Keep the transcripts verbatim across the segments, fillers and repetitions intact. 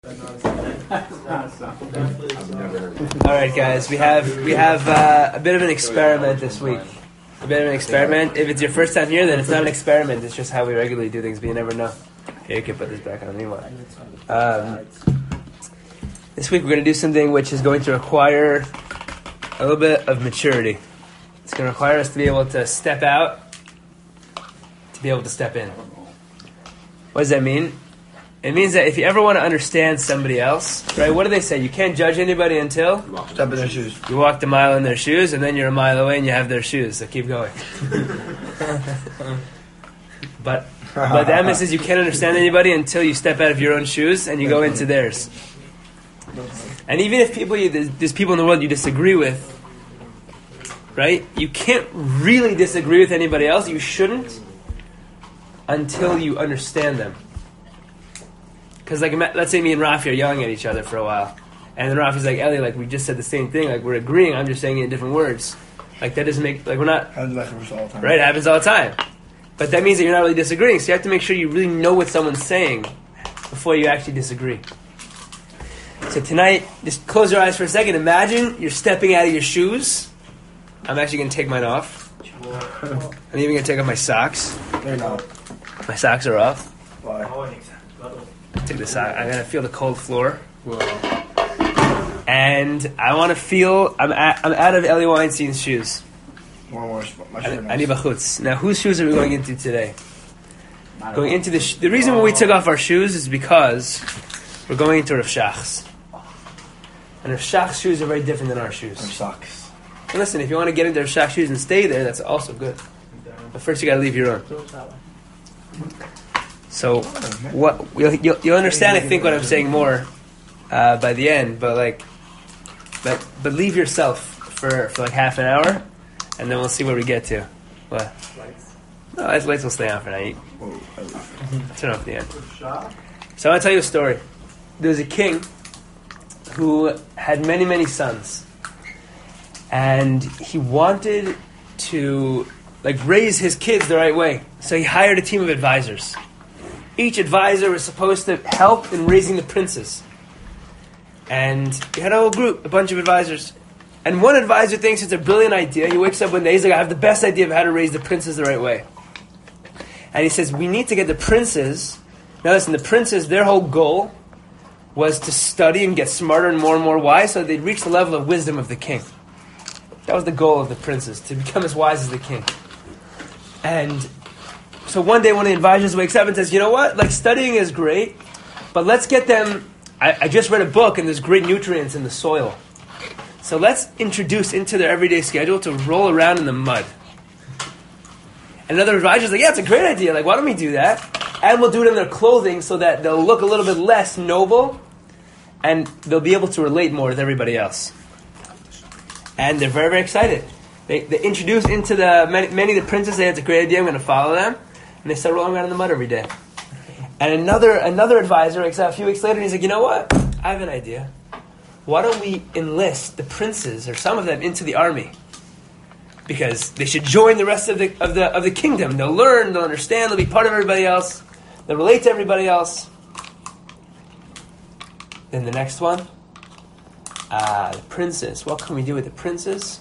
All right, guys, we have we have uh, a bit of an experiment this week. A bit of an experiment. If it's your first time here, then it's not an experiment. It's just how we regularly do things, but you never know. Here, you can put this back on anyway. Um, this week we're going to do something which is going to require a little bit of maturity. It's going to require us to be able to step out, to be able to step in. What does that mean? It means that if you ever want to understand somebody else, right, what do they say? You can't judge anybody until step in their shoes. You walk the mile in their shoes, and then you're a mile away and you have their shoes. So keep going. but but the emphasis is you can't understand anybody until you step out of your own shoes and you go into theirs. And even if people, you, there's, there's people in the world you disagree with, right? You can't really disagree with anybody else. You shouldn't until you understand them. Because, like, let's say me and Rafi are yelling at each other for a while. And then Rafi's like, Ellie, like, we just said the same thing. Like, we're agreeing. I'm just saying it in different words. Like, that doesn't make, like, we're not... Happens all the time. Right, it happens all the time. But that means that you're not really disagreeing. So you have to make sure you really know what someone's saying before you actually disagree. So tonight, just close your eyes for a second. Imagine you're stepping out of your shoes. I'm actually going to take mine off. I'm even going to take off my socks. They're not. My socks are off. Why? Take this out. I'm gonna feel the cold floor, and I want to feel. I'm at, I'm out of Eli Weinstein's shoes. More, more. My I, I need bachutz. Now, whose shoes are we going into today? Going into the. Sh- the reason why we took off our shoes is because we're going into Rav Shach's, and Rav Shach's shoes are very different than our shoes. Our socks. And listen, if you want to get into Rav Shach's shoes and stay there, that's also good. But first, you got to leave your own. So, what you'll, you'll, you'll understand, I think, what I'm saying more uh, by the end. But like, but but leave yourself for, for like half an hour, and then we'll see where we get to. What? Lights. No, lights, lights will stay on for now. You, turn off at the end. So I want to tell you a story. There was a king who had many many sons, and he wanted to like raise his kids the right way. So he hired a team of advisors. Each advisor was supposed to help in raising the princes. And he had a whole group, a bunch of advisors. And one advisor thinks it's a brilliant idea. He wakes up one day, he's like, I have the best idea of how to raise the princes the right way. And he says, we need to get the princes. Now listen, the princes, their whole goal was to study and get smarter and more and more wise so they'd reach the level of wisdom of the king. That was the goal of the princes, to become as wise as the king. And so one day one of the advisors wakes up and says, you know what, like studying is great, but let's get them, I, I just read a book and there's great nutrients in the soil. So let's introduce into their everyday schedule to roll around in the mud. And another advisor's like, yeah, it's a great idea, like why don't we do that? And we'll do it in their clothing so that they'll look a little bit less noble and they'll be able to relate more with everybody else. And they're very, very excited. They, they introduce into the many, many of the princes, say it's a great idea, I'm going to follow them. And they start rolling around in the mud every day. And another another advisor wakes up a few weeks later and he's like, you know what? I have an idea. Why don't we enlist the princes, or some of them, into the army? Because they should join the rest of the of the of the kingdom. They'll learn, they'll understand, they'll be part of everybody else. They'll relate to everybody else. Then the next one. Ah, the princes. What can we do with the princes?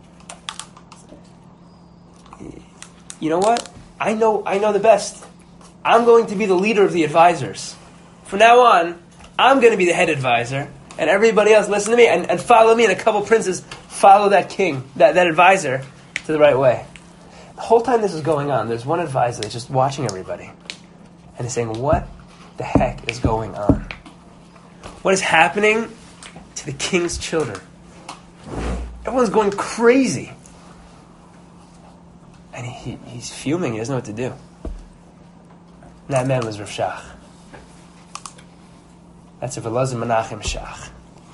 You know what? I know I know the best. I'm going to be the leader of the advisors. From now on, I'm going to be the head advisor, and everybody else listen to me and, and follow me, and a couple princes follow that king, that, that advisor, to the right way. The whole time this is going on, there's one advisor that's just watching everybody, and he's saying, what the heck is going on? What is happening to the king's children? Everyone's going crazy. And he, he, he's fuming. He doesn't know what to do. And that man was Rav Shach. That's Rav Elazar Menachem Shach.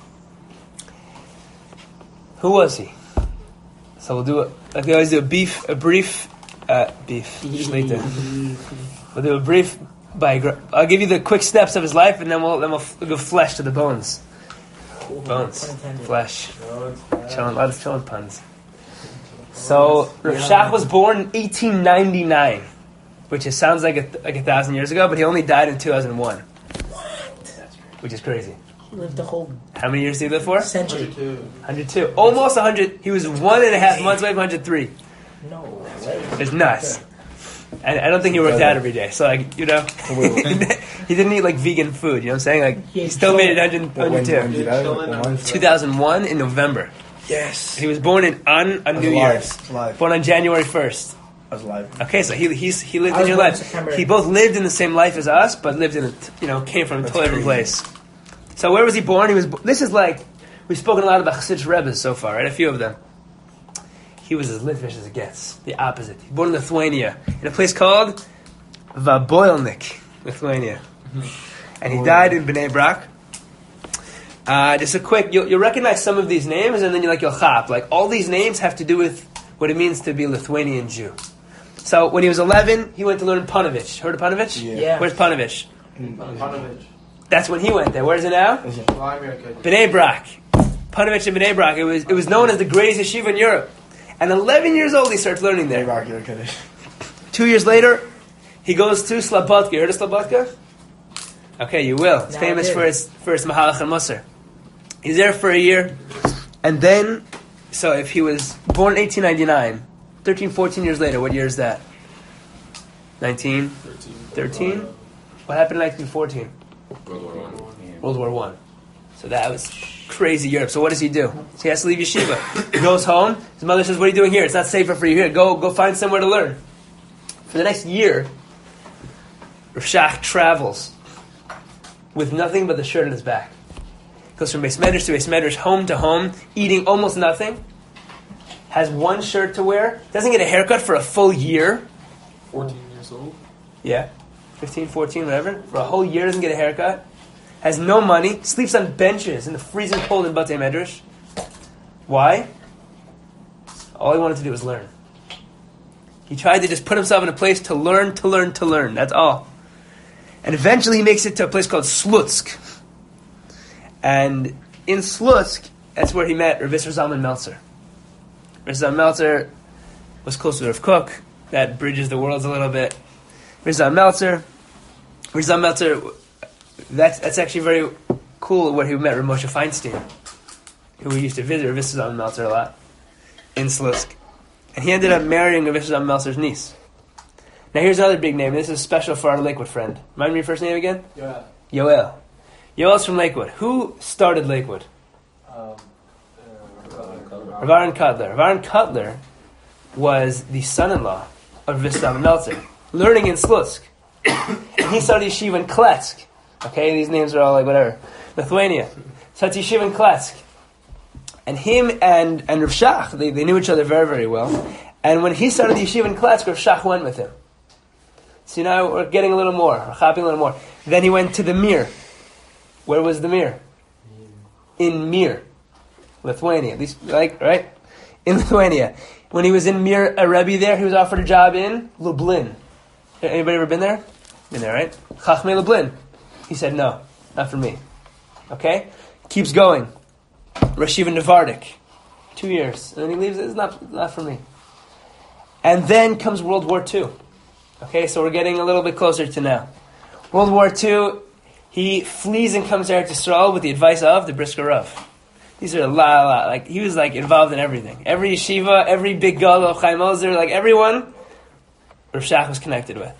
Who was he? So we'll do it like we always do. A beef, a brief, uh, beef. Shlita. We'll do a brief biography. I'll give you the quick steps of his life, and then we'll then we'll, we'll go flesh to the bones. Bones, flesh. Chillin', a lot of chillin' puns. So Rav Shach was born in eighteen ninety-nine, which is, sounds like a, like a thousand years ago, but he only died in two thousand one. which is crazy. Lived the whole How many years did he live for? century. one hundred two. Almost one hundred. He was one and a half months away from one hundred three. No way. It's nuts. And I don't think he worked out every day. So, like, you know, he didn't eat, like, vegan food. You know what I'm saying? Like, he still made it one hundred, But when, when one hundred did I? When was two. two thousand one in November. Yes. He was born in on, on was New alive. Year's. I was alive. Born on January first. I was alive. Okay, so he he's, he lived I in was your born in life. September. He both lived in the same life as us, but lived in a, t- you know, came from a That's totally different crazy. place. So where was he born? He was. bo- This is like, we've spoken a lot about Chassidish Rebbes so far, right? A few of them. He was as Litvish as it gets. The opposite. He was born in Lithuania, in a place called Vaboilnik, Lithuania. And he died in Bnei Brak. Uh, just a quick, you'll, you'll recognize some of these names, and then you're like, you'll chop. Like, all these names have to do with what it means to be a Lithuanian Jew. So, when he was eleven, he went to learn Panovich. Heard of Panovich? Yeah. Yeah. Where's Panovich? Panovich. That's when he went there. Where is it now? Is it? Bnei Brak. Panovich in Bnei Brak. It was, it was known as the greatest yeshiva in Europe. And eleven years old, he starts learning Hey, there. Rocky, look at it. Two years later, he goes to Slobodka. You heard of Slobodka? Okay, you will. It's No, famous I for did. his, for his Mahalach and Musar. He's there for a year. And then, so if he was born in eighteen ninety-nine, thirteen, fourteen years later, what year is that? nineteen? thirteen? What happened in nineteen fourteen? World War One. So that was crazy Europe. So what does he do? So he has to leave yeshiva. He goes home. His mother says, "What are you doing here? It's not safer for you here. Go, go find somewhere to learn." For the next year, Rav Shach travels with nothing but the shirt on his back. Goes from Beis Medrash to Beis Medrash, home to home, eating almost nothing. Has one shirt to wear. Doesn't get a haircut for a full year. fourteen years old. Yeah, fifteen, fourteen, whatever. For a whole year, doesn't get a haircut. Has no money. Sleeps on benches in the freezing cold in Batei Medrash. Why? All he wanted to do was learn. He tried to just put himself in a place to learn, to learn, to learn. That's all. And eventually he makes it to a place called Slutsk. And in Slutsk, that's where he met Rav Yisroel Zalman Meltzer. Rav Zalman Meltzer was close to Rav Kook. That bridges the worlds a little bit. Rav Zalman Meltzer. Rav Zalman Meltzer, that's, that's actually very cool where he met Rav Moshe Feinstein, who we used to visit Rav Yisroel Zalman Meltzer a lot, in Slutsk. And he ended up marrying Rav Yisroel Zalman Meltzer's niece. Now here's another big name. This is special for our Lakewood friend. Remind me your first name again? Yeah. Yoel. Yoel's from Lakewood. Who started Lakewood? Um, Rav Aaron Cutler. Rav Aaron Cutler was the son-in-law of Rav Yisroel Zalman Meltzer, learning in Slutsk. And he started yeshiva in Kletsk. Okay, these names are all like whatever. Lithuania. Started yeshiva in Kletsk. And him and, and Rav Shach, they, they knew each other very, very well. And when he started the yeshiva in Kletsk, Rav Shach went with him. So now we're getting a little more, we're hopping a little more. Then he went to the Mir. Where was the Mir? In Mir, Lithuania. At least, like, right? In Lithuania. When he was in Mir, a Rebbe there, he was offered a job in Lublin. Anybody ever been there? Been there, right? Chachmei Lublin. He said, no, not for me. Okay? Keeps going. Rosh Yeshiva Nevardik. Two years. And then he leaves. It's not, not for me. And then comes World War Two. Okay, so we're getting a little bit closer to now. World War Two, he flees and comes to Eretz Yisrael with the advice of the Brisker Rav. These are a lot, a lot. Like, he was like involved in everything. Every yeshiva, every big gadol of Chaim Ozer, like everyone, Rav Shach was connected with.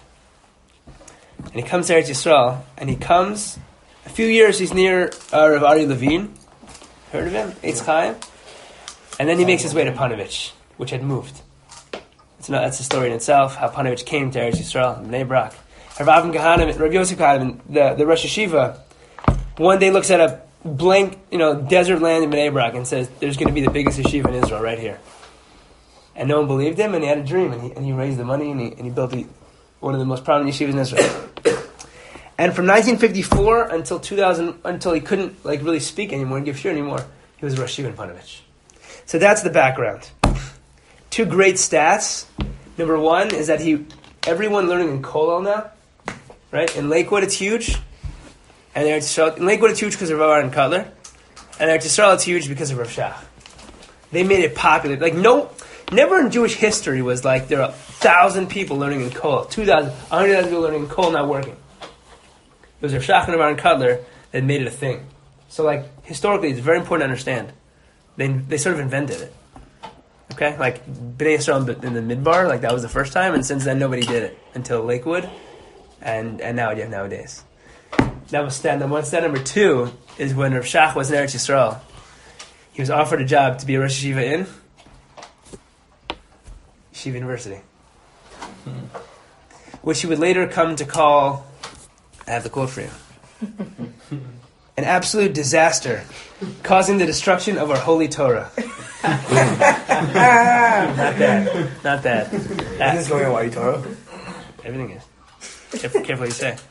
And he comes to Eretz Yisrael, and he comes, a few years he's near uh, Rav Ari Levine. Heard of him? Eitz Chaim. And then he makes his way to Panovich, which had moved. It's not, that's a story in itself, how Panovich came to Eretz Yisrael, Bnei Brak. Rav Avram Kahaneman, Rav Yosef Kahaneman, the, the Rosh Yeshiva, one day looks at a blank, you know, desert land in Bnei Brak and says, there's going to be the biggest yeshiva in Israel right here. And no one believed him, and he had a dream, and he, and he raised the money, and he, and he built the, one of the most prominent yeshivas in Israel. And from nineteen fifty-four until two thousand, until he couldn't like really speak anymore and give shir anymore, he was Rosh Yeshiva in Panovich. So that's the background. Two great stats. Number one is that he, everyone learning in Kollel now, right? In Lakewood it's huge, and Eretz Yisrael, in Lakewood it's huge because of Rav Aaron Cutler, and Eretz Yisrael it's huge because of Rav Shach. They made it popular. Like no, never in Jewish history was like there are a thousand people learning in Kollel, two thousand, a hundred thousand people learning in Kollel not working. It was Rav Shach and Rav Aaron Cutler that made it a thing. So, like, historically, it's very important to understand. They they sort of invented it. Okay? Like, Bnei Yisrael in the Midbar, like, that was the first time, and since then, nobody did it until Lakewood, and and now, yeah, nowadays. That was step number one. Step number two is when Rav Shach was in Eretz Yisrael. He was offered a job to be a Rosh Yeshiva in Yeshiva University, hmm. which he would later come to call, I have the quote for you, an absolute disaster, causing the destruction of our holy Torah. Not that. Not that. Is this going on Wadi Torah? Everything is. Careful, careful what you say.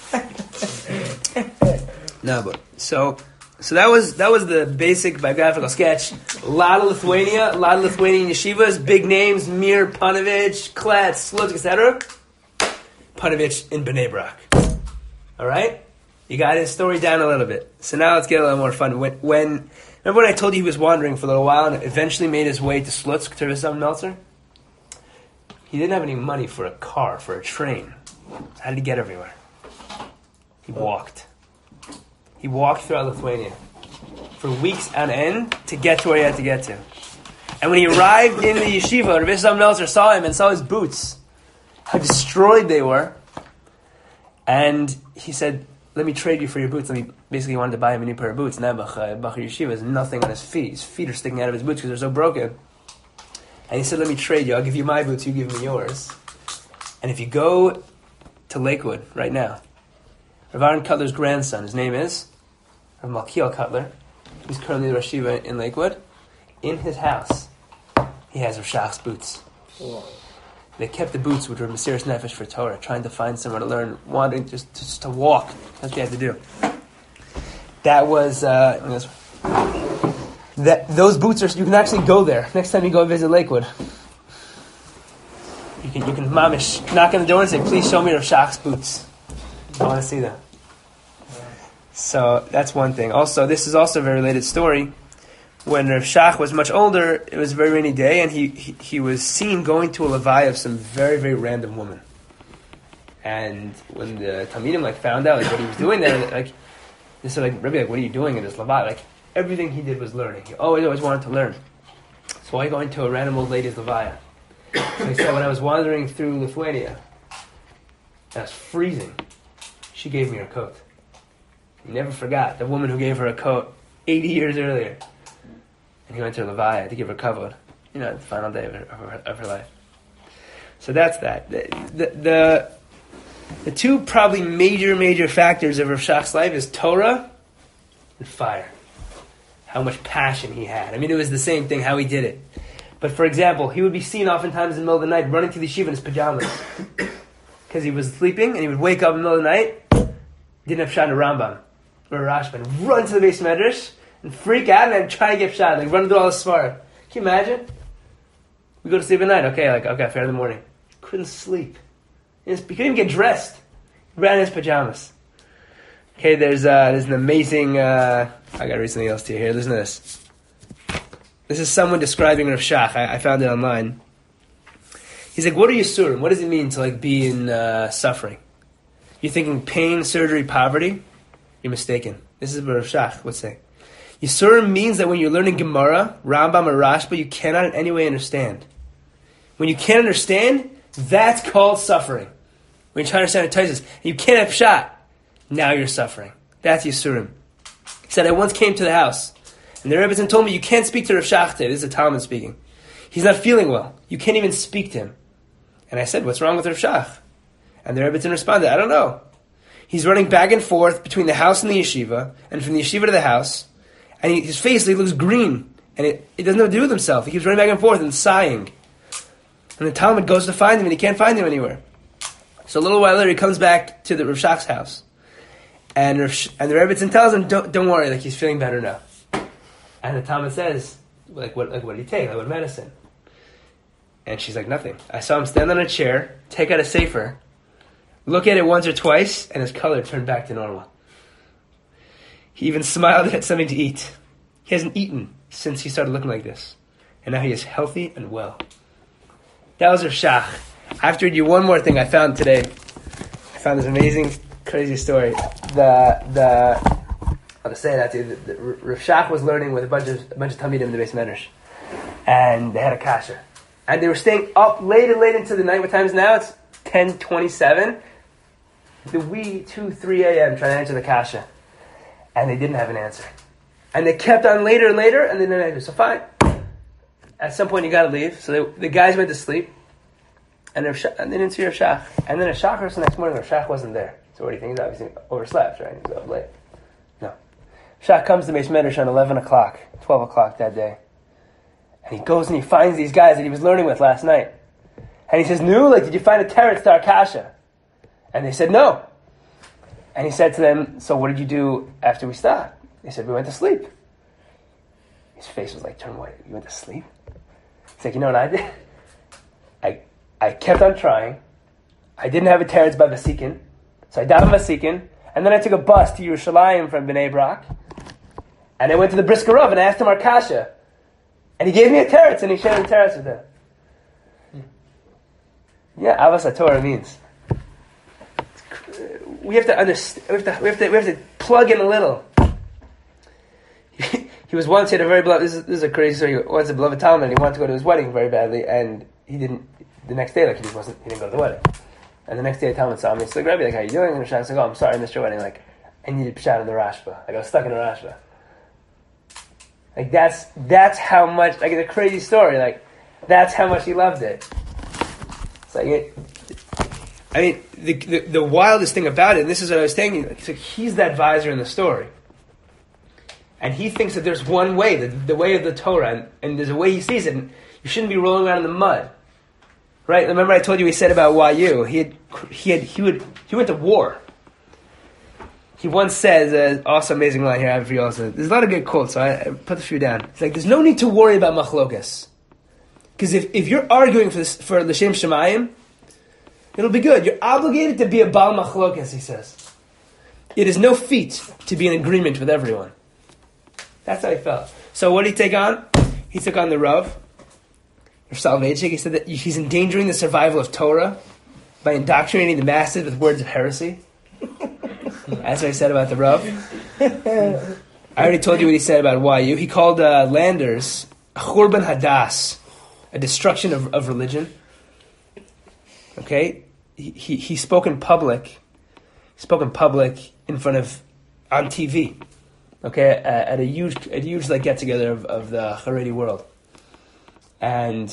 No, but so so that was that was the basic biographical sketch. A lot of Lithuania, a lot of Lithuanian yeshivas, big names: Mir, Panovich, Kletz, Slutsk, et cetera. Panovich in Bnei Brak. All right, you got his story down a little bit. So now let's get a little more fun. When, when remember when I told you he was wandering for a little while and eventually made his way to Slutsk to Rav Meltzer? He didn't have any money for a car, for a train. How did he get everywhere? He walked. He walked throughout Lithuania for weeks on end to get to where he had to get to. And when he arrived in the yeshiva, Rav Meltzer saw him and saw his boots, how destroyed they were. And he said, let me trade you for your boots. Let me, basically, he wanted to buy him a new pair of boots. And that Bachar Yeshiva has nothing on his feet. His feet are sticking out of his boots because they're so broken. And he said, let me trade you. I'll give you my boots, you give me yours. And if you go to Lakewood right now, Rav Aaron Cutler's grandson, his name is Rav Malkiel Cutler. He's currently the Rosh Yeshiva in Lakewood. In his house, he has Rav Shach's boots. Whoa. They kept the boots, which were Mesiras Nefesh for Torah, trying to find somewhere to learn, wanting just, just to walk. That's what you had to do. That was, uh, that those boots are, you can actually go there. Next time you go visit Lakewood, you can, you can mamish, knock on the door and say, please show me Rav Shach's boots. I want to see them. So that's one thing. Also, this is also a very related story. When Rav Shach was much older, it was a very rainy day, and he, he, he was seen going to a levaya of some very, very random woman. And when the Talmidim like found out like, what he was doing there, like they said, like, Rebbe, like, what are you doing in this levaya? Like, everything he did was learning. He always, always wanted to learn. So why going to a random old lady's levaya? So he said, when I was wandering through Lithuania, I was freezing. She gave me her coat. He never forgot the woman who gave her a coat eighty years earlier. And he went to her levaya to give her kavod, you know, the final day of her, of her, of her life. So that's that. The, the, the, the two probably major, major factors of Rav Shach's life is Torah and fire. How much passion he had. I mean, it was the same thing, how he did it. But for example, he would be seen oftentimes in the middle of the night running to the yeshiva in his pajamas. Because he was sleeping, and he would wake up in the middle of the night, didn't have shot a Rambam or a Rashba, and run to the base medrash and freak out and try to get shot, like run through all the Sfar. Can you imagine? We go to sleep at night, okay, like, okay, fair in the morning. Couldn't sleep. He couldn't even get dressed. He ran in his pajamas. Okay, there's uh, there's an amazing, uh, I gotta read something else to you here. Listen to this. This is someone describing Rav Shach. I, I found it online. He's like, what are Yisurim? What does it mean to like be in uh, suffering? You're thinking pain, surgery, poverty? You're mistaken. This is what Rav Shach would say. Yisurim means that when you're learning Gemara, Rambam, or Rashba, you cannot in any way understand. When you can't understand, that's called suffering. When you try to understand a Taisus, and you can't have pshat, now you're suffering. That's Yisurim. He said, I once came to the house, and the Rebbetzin told me, you can't speak to Rav Shach today. This is a Talmud speaking. He's not feeling well. You can't even speak to him. And I said, what's wrong with Rav Shach? And the Rebbetzin responded, I don't know. He's running back and forth between the house and the yeshiva, and from the yeshiva to the house, and he, his face, he looks green, and it, it doesn't know what to do with himself. He keeps running back and forth and sighing. And the Talmud goes to find him, and he can't find him anywhere. So a little while later, he comes back to the Rav Shach's house. And, Rav Sh- and the Rebbetzin tells him, don't, don't worry, like he's feeling better now. And the Talmud says, like what, like what did he take? Like what medicine? And she's like, nothing. I saw him stand on a chair, take out a sefer, look at it once or twice, and his color turned back to normal. He even smiled at something to eat. He hasn't eaten since he started looking like this. And now he is healthy and well. That was Rav Shach. I have to read you one more thing I found today. I found this amazing, crazy story. The the I'll just say that to you. The, the, Rav Shach was learning with a bunch of a bunch of Talmidim in the Beis Medrash, and they had a kasha, and they were staying up late and late into the night. What time is it now? It's ten twenty-seven. The wee two three a.m. trying to answer the kasha, and they didn't have an answer, and they kept on later and later, and they didn't answer. So fine. At some point, you got to leave. So they, the guys went to sleep, and, Rav Shach, and they didn't see Rav Shach. And then Rav Shach heard the next morning, Rav Shach wasn't there. So what do you think? He's obviously overslept, right? He was up late. No. Shach comes to Beis Medrash on eleven o'clock, twelve o'clock that day. And he goes and he finds these guys that he was learning with last night. And he says, "No, like, did you find a teretz to our kasha?" And they said, "No." And he said to them, "So what did you do after we stopped?" They said, "We went to sleep." His face was like turned white. "You went to sleep?" He's like, "You know what I did? I I kept on trying. I didn't have a teretz by Vasikin. So I davened Vasikin. And then I took a bus to Yerushalayim from Bnei Brak. And I went to the Brisker Rav and I asked him our kasha. And he gave me a teretz and he shared the teretz with them." Yeah, Avas HaTorah means. We have to understand, we have to, we have to, we have to plug in a little. He was once, he had a very beloved, this is, this is a crazy story, he was once a beloved Talmud and he wanted to go to his wedding very badly and he didn't, the next day, like, he just wasn't, he didn't go to the wedding. And the next day, the Talmud saw him, he's like, "Rabbi, like, how you doing?" And Rashad's like, "Oh, I'm sorry, I missed your wedding, like, I needed Pshat in the Rashba. Like, I was stuck in the Rashba." Like, that's, that's how much, like, it's a crazy story, like, that's how much he loved it. It's like, it, I mean, the, the the wildest thing about it, and this is what I was telling you, like, he's that advisor in the story. And he thinks that there's one way, the, the way of the Torah, and, and there's a way he sees it, and you shouldn't be rolling around in the mud. Right? Remember I told you he said about Y U, he had, he had, he would, he went to war. He once says, an uh, awesome, amazing line here I have for you also. There's a lot of good quotes, so I, I put a few down. It's like, there's no need to worry about machlokas. Because if, if you're arguing for this, for L'Shem Shemayim, it'll be good. You're obligated to be a Baal Machlokas, he says. It is no feat to be in agreement with everyone. That's how he felt. So what did he take on? He took on the Rav, Rav Soloveitchik. He said that he's endangering the survival of Torah by indoctrinating the masses with words of heresy. That's what he said about the Rav. I already told you what he said about Y U. He called uh, Landers a Churban Hadas, a destruction of, of religion. Okay? He, he he spoke in public. He spoke in public in front of, on T V. Okay? At, at a huge, a huge like get-together of, of the Haredi world. And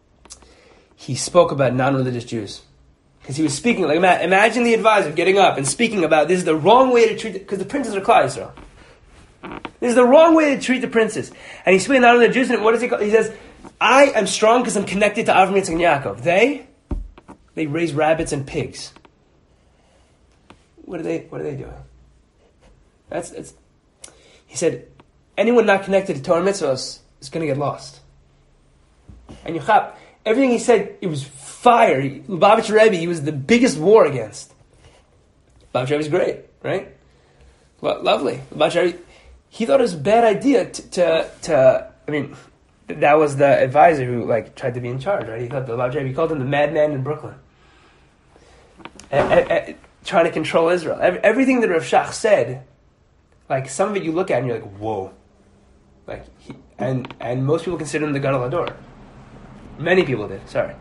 he spoke about non-religious Jews. Because he was speaking, like, imagine the advisor getting up and speaking about this is the wrong way to treat, because the princes are Klal Yisrael. This is the wrong way to treat the princes. And he's speaking not only the Jews, and what does he call? He says, "I am strong because I'm connected to Avraham, Yitzchak, and Yaakov. They, they raise rabbits and pigs. What are they? What are they doing?" That's it's. He said, anyone not connected to Torah mitzvahs is going to get lost. And Yochab, everything he said, it was fire. He, Lubavitch Rebbe, he was the biggest war against. Lubavitch Rebbe's great, right? Well, lovely. Lubavitch Rebbe, he thought it was a bad idea to, to, to, I mean, that was the advisor who, like, tried to be in charge, right? He thought the Lubavitch Rebbe, he called him the madman in Brooklyn. And, and, and, trying to control Israel. Everything that Rav Shach said, like, some of it you look at and you're like, whoa. Like, he, and, and most people consider him the Gadol Hador. Many people did, sorry.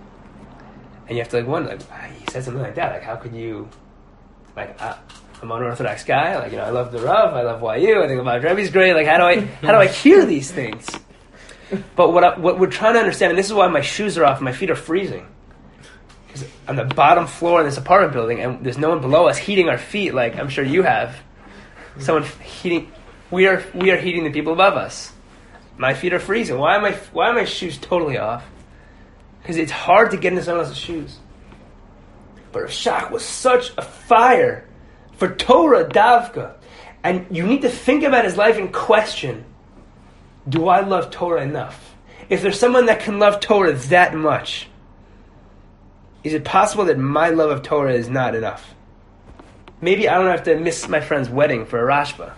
And you have to, like, wonder, like, he said something like that. Like, how could you, like, I, I'm an unorthodox guy. Like, you know, I love the Rav, I love Y U, I think about Rebbe's great. Like, how do I, how do I hear these things? But what I, what we're trying to understand, and this is why my shoes are off and my feet are freezing. Because on the bottom floor in this apartment building, and there's no one below us heating our feet, like I'm sure you have. Someone heating, we are we are heating the people above us. My feet are freezing. Why am I? Why are my shoes totally off? Because it's hard to get into someone else's shoes. But Rav Shach was such a fire for Torah Davka, and you need to think about his life and question: do I love Torah enough? If there's someone that can love Torah that much, is it possible that my love of Torah is not enough? Maybe I don't have to miss my friend's wedding for a Rashba.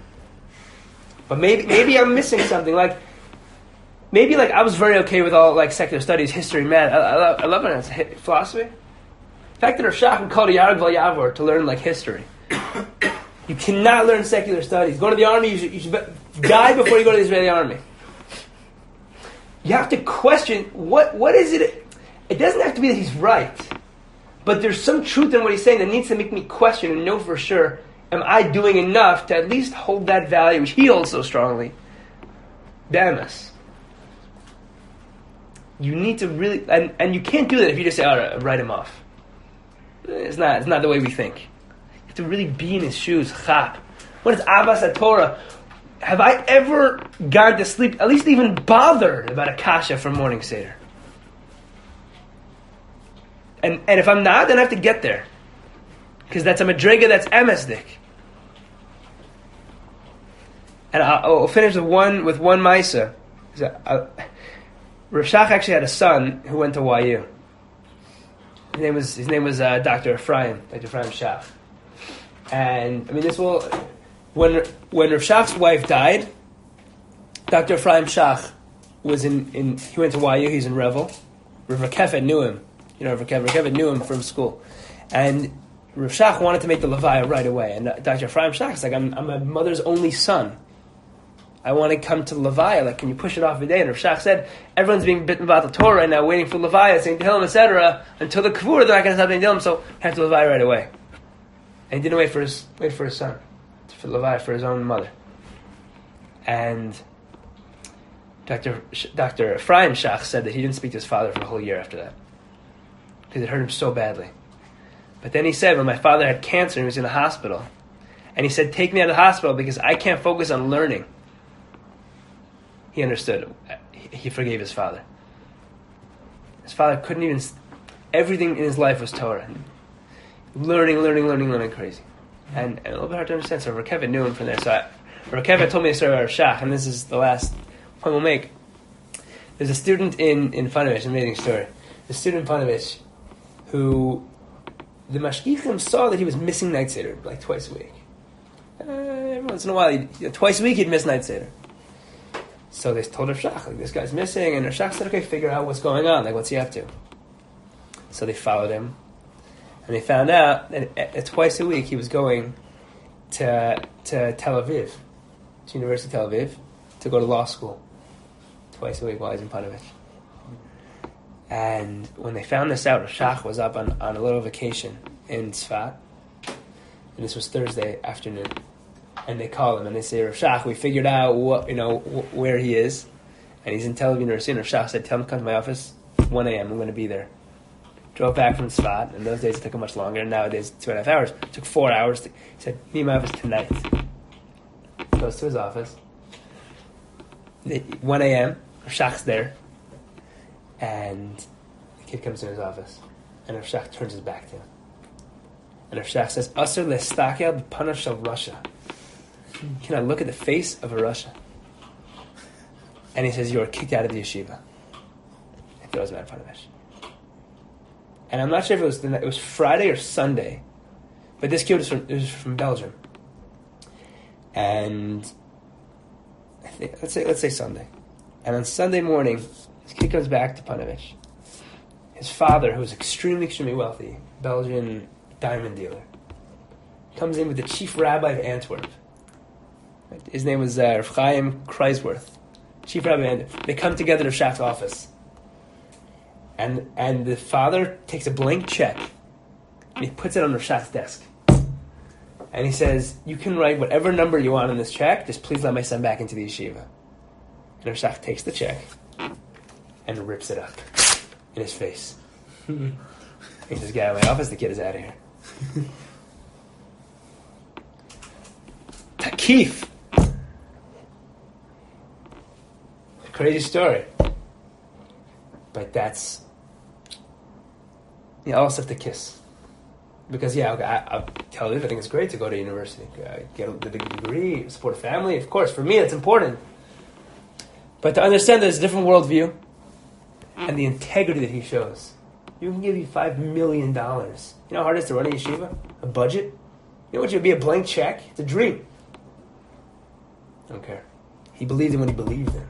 But maybe maybe I'm missing something. Like maybe like I was very okay with all like secular studies, history, man. I, I love I love it. It's philosophy. The fact that Rav Shach would call to Yarag Val Yavor to learn like history. You cannot learn secular studies. Go to the army, you should, you should die before you go to the Israeli army. You have to question, what what is it? It doesn't have to be that he's right. But there's some truth in what he's saying that needs to make me question and know for sure, am I doing enough to at least hold that value, which he holds so strongly? Damn us. You need to really, and, and you can't do that if you just say, all right, write him off. It's not, it's not the way we think. You have to really be in his shoes. Chap. What is Abbas HaTorah? Have I ever gone to sleep, at least even bothered about a kasha from morning Seder? And and if I'm not, then I have to get there. Because that's a madriga, that's emesdik. And I'll, I'll finish with one, with one Maisa. Rav Shach actually had a son who went to Y U. His name was, his name was uh, Doctor Ephraim, Doctor Ephraim Shach. And, I mean, this will... When when Rav Shach's wife died, Doctor Ephraim Shach was in, in... He went to Y U, he's in Revel. Rav Rakefet knew him. You know, Rav Rakefet knew him from school. And Rav Shach wanted to make the Levaya right away. And Doctor Ephraim Shach is like, I'm, I'm my mother's only son. I want to come to Levaya. Like, can you push it off a day? And Rav Shach said, everyone's being bitten about the Torah right now, waiting for Levaya, saying Tehillim, et cetera. Until the Kavur, they're not going to stop saying Tehillim, so I have to Levaya right away. And he didn't wait for his wait for his son, for Levaya, for his own mother. And Doctor Doctor Ephraim Shach said that he didn't speak to his father for a whole year after that, because it hurt him so badly. But then he said, when my father had cancer and he was in the hospital, and he said, take me out of the hospital because I can't focus on learning. He understood. He forgave his father. His father couldn't even... Everything in his life was Torah. Learning, learning, learning, learning, crazy. And, and a little bit hard to understand. So Rav Rakefet knew him from there. So I, Rav Rakefet told me a story about Rav Shach, and this is the last point we'll make. There's a student in, in Panovich, an amazing story. The student in Panovich who... The mashgichim saw that he was missing night seder like twice a week. Uh, every once in a while, he'd, you know, twice a week he'd miss night seder. So they told Rav Shach, like, this guy's missing, and Rav Shach said, okay, figure out what's going on, like, what's he up to? So they followed him, and they found out that at, at twice a week he was going to to Tel Aviv, to University of Tel Aviv, to go to law school twice a week while he's in Panovich. And when they found this out, Rav Shach was up on, on a little vacation in Tzfat, and this was Thursday afternoon. And they call him and they say, Rav Shach, we figured out what you know wh- where he is, and he's in Tel Aviv University. And Rav Shach said, "Tell him to come to my office, one a.m. I'm going to be there." Drove back from Tzfat. In those days, it took him much longer. And nowadays, two and a half hours. It took four hours. To, he said, "Meet my office tonight." Goes to his office. one a.m. Rav Shach's there. And the kid comes in his office, and Rav Shach turns his back to him. And Rav Shach says, "Asur lestakel b'panav shel Russia." Can I look at the face of a Russia? And he says, "You are kicked out of the yeshiva." And throws him out of Panovich. And I'm not sure if it was the, it was Friday or Sunday, but this kid was from was from Belgium. And I think let's say let's say Sunday. And on Sunday morning, this kid comes back to Panovich. His father, who was extremely, extremely wealthy, Belgian diamond dealer, comes in with the chief rabbi of Antwerp. His name was uh, Rav Chaim Kreisworth, chief rabbi of Antwerp. They come together to Shach's office. And and the father takes a blank check and he puts it on Rav Shach's desk. And he says, "You can write whatever number you want on this check, just please let my son back into the yeshiva." And Rav Shach takes the check and rips it up in his face. He says, "Get out of my office, the kid is out of here." Takif. Crazy story. But that's... You also have to kiss. Because, yeah, okay, I, I'll tell you, I think it's great to go to university. Uh, get the degree, support a family. Of course, for me, it's important. But to understand there's a different worldview and the integrity that he shows. You can give you five million dollars. You know how hard it is to run a yeshiva? A budget? You know what? It would be a blank check? It's a dream. I don't care. He believed in what he believed in.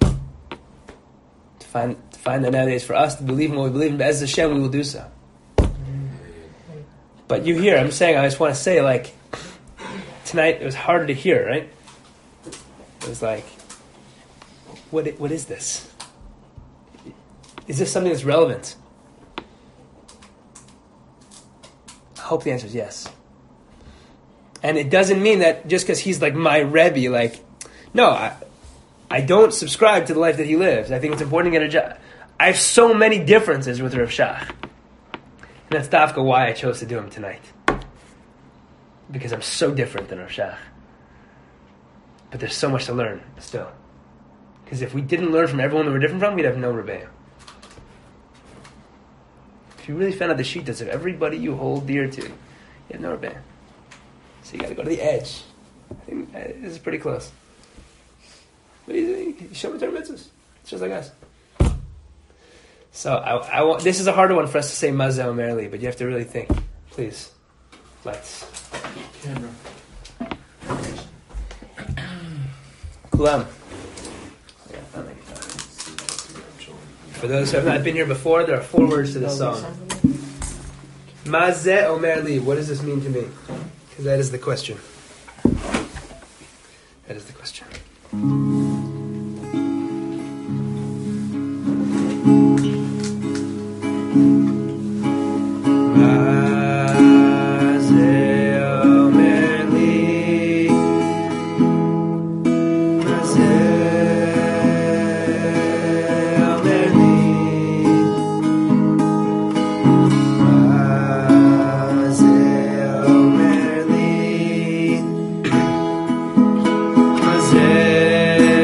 To find, to find that nowadays for us to believe in what we believe in, Be'ez Hashem, we will do so. But you hear, I'm saying, I just want to say, like, tonight it was harder to hear, right? It was like, what? i- What is this? Is this something that's relevant? I hope the answer is yes. And it doesn't mean that just because he's like my Rebbe, like, no, I, I don't subscribe to the life that he lives. I think it's important to get a job. I have so many differences with Rav Shach. And that's Dafka why I chose to do him tonight. Because I'm so different than Rav Shach. But there's so much to learn still. Because if we didn't learn from everyone that we're different from, we'd have no Rebbeim. If you really found out the shittas of everybody you hold dear to, you have no Rebbeim. So you got to go to the edge. I think uh, this is pretty close. But you, you show me Torah mitzvahs. It's just like us. So I, I want. This is a harder one for us to say Mazeh Omer Li, but you have to really think. Please, lights. Camera. Kulam. For those who have not been here before, there are four words to this song. Mazeh Omer Li. What does this mean to me? Because that is the question. That is the question. Mazeh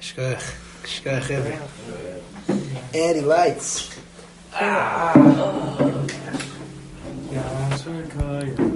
Shkoyach. Shkoyach Ever. Andy Lights. Yeah,